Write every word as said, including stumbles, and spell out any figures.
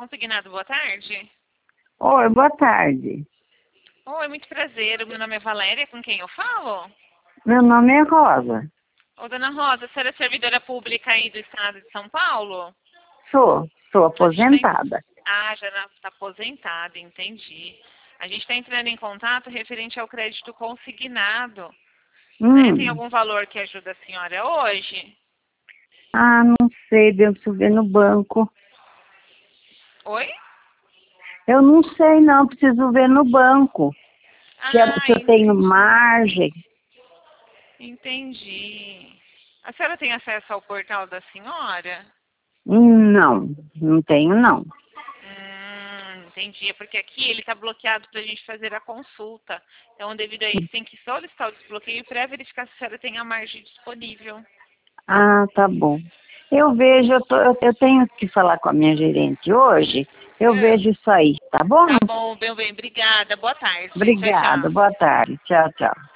Consignado, boa tarde. Oi, boa tarde. Oi, muito prazer. O meu nome é Valéria, com quem eu falo? Meu nome é Rosa. Ô, dona Rosa, a senhora é servidora pública aí do estado de São Paulo? Sou, sou A gente tá em- aposentada. Ah, já está aposentada, entendi. A gente está entrando em contato referente ao crédito consignado. Né? Tem Hum. algum valor que ajuda a senhora hoje? Ah, não sei, eu preciso ver no banco. Oi? Eu não sei não, preciso ver no banco. Se, é- Ah, se eu tenho entendi. margem. Entendi. A senhora tem acesso ao portal da senhora? Hum, Não, não tenho não. Hum, entendi. É porque aqui ele está bloqueado para a gente fazer a consulta. Então, devido a isso, tem que solicitar o desbloqueio para verificar se a senhora tem a margem disponível. Ah, tá bom. Eu vejo, eu, tô- eu eu tenho que falar com a minha gerente hoje. Eu É. vejo isso aí, tá bom? Tá bom, bem, bem. Obrigada. Boa tarde. Tchau, Obrigada, tchau. boa tarde. Tchau, tchau.